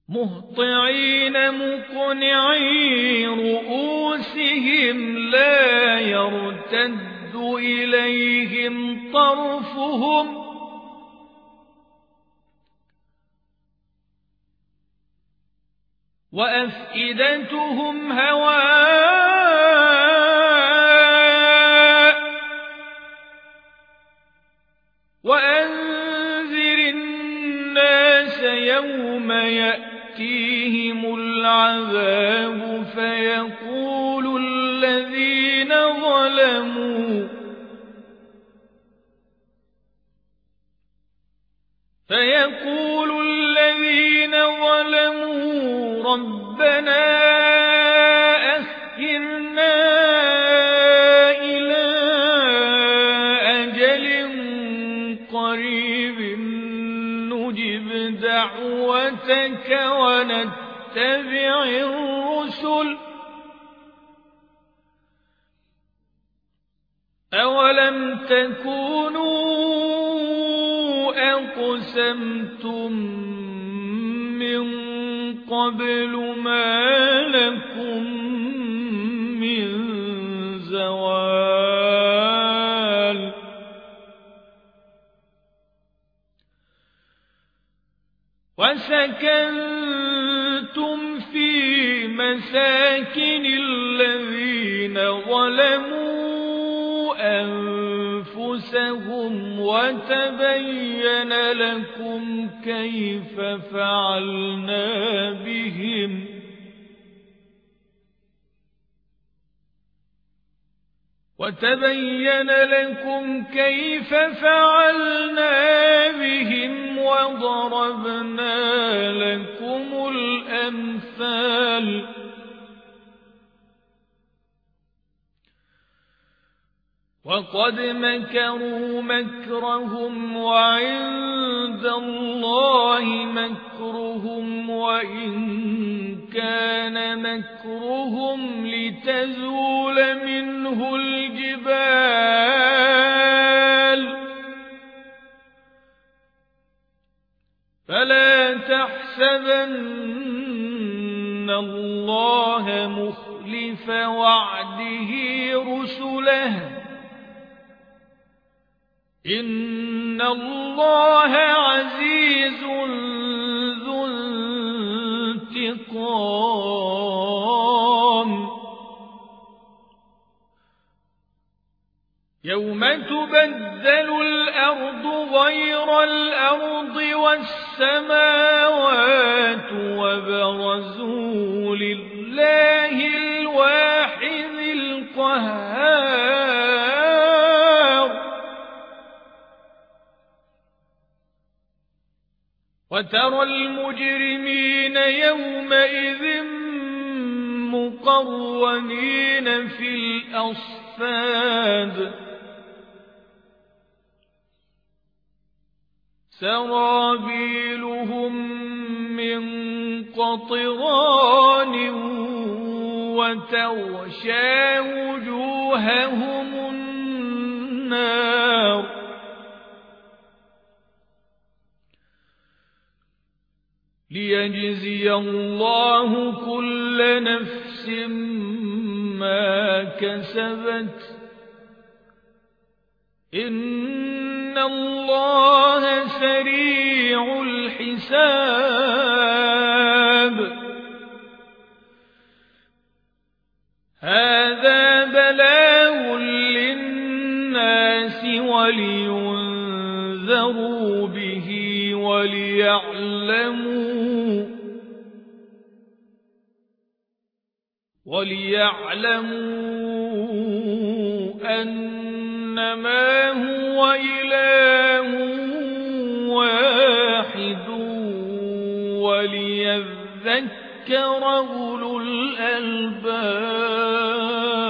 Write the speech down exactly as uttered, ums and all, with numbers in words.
مهطعين مقنعي رؤوسهم لا يرتد إليهم طرفهم وأفئدتهم هواء وأنذر الناس يوم يأتيهم العذاب فيقول الذين ظلموا فيقول الذين ظلموا ربنا أخرنا إلى أجل قريب نجب دعوتك ونتبع الرسل أولم تكونوا أقسمتم من قبل ما لكم من زوال وسكنتم في مساكن الذين ظلموا أنفسهم وتبين لكم كيف فعلنا بهم وتبين لكم كيف فعلنا بهم وضربنا لكم الأمثال وقد مكروا مكرهم وعند الله مكرهم وإن كان مكرهم لتزول منه الجبال فلا تحسبن الله مخلف وعده رسله إن الله عزيز ذو انتقام يوم تبدل الأرض غير الأرض والسماوات وبرزوا لله الواحد القهار وترى المجرمين يومئذ مقرنين في الأصفاد سرابيلهم من قطران وتغشى وجوههم النار ليجزي الله كل نفس ما كسبت إن الله سريع الحساب هذا بلاغ للناس ولينذروا به وليعلموا وليعلموا أنما هو إله واحد وليذكر أولو الألباب.